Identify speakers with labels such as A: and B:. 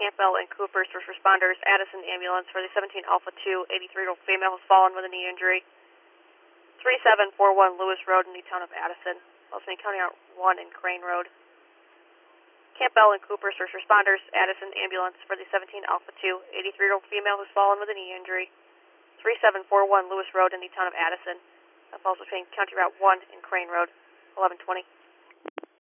A: Campbell and Cooper's first responders, Addison ambulance for the 17 Alpha 2, 83-year-old female has fallen with a knee injury. 3741 Lewis Road in the town of Addison. Also in County Route 1 in Crane Road. Campbell and Cooper's first responders, Addison ambulance for the 17 Alpha 2, 83-year-old female who's fallen with a knee injury. 3741 Lewis Road in the town of Addison. That falls between County Route 1 and Crane Road, 1120.